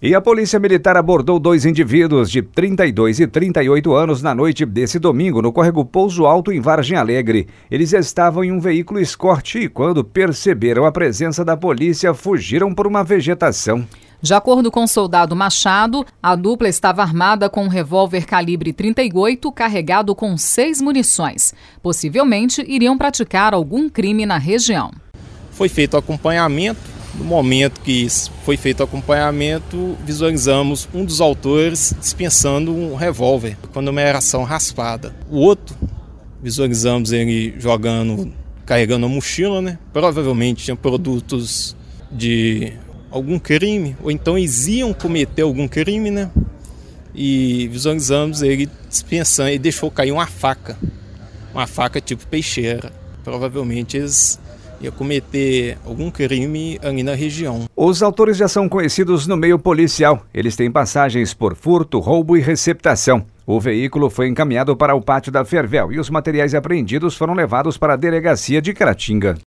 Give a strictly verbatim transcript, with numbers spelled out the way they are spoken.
E a Polícia Militar abordou dois indivíduos de trinta e dois e trinta e oito anos na noite desse domingo no córrego Pouso Alto, em Vargem Alegre. Eles estavam em um veículo Escort e, quando perceberam a presença da polícia, fugiram por uma vegetação. De acordo com o soldado Machado, a dupla estava armada com um revólver calibre trinta e oito carregado com seis munições. Possivelmente iriam praticar algum crime na região. Foi feito acompanhamento. No momento que foi feito o acompanhamento, visualizamos um dos autores dispensando um revólver com numeração raspada. O outro, visualizamos ele jogando, carregando uma mochila, né? Provavelmente tinha produtos de algum crime, ou então eles iam cometer algum crime, né? E visualizamos ele dispensando, e deixou cair uma faca, uma faca tipo peixeira. Provavelmente eles ia cometer algum crime ali na região. Os autores já são conhecidos no meio policial. Eles têm passagens por furto, roubo e receptação. O veículo foi encaminhado para o pátio da Fervel e os materiais apreendidos foram levados para a delegacia de Caratinga.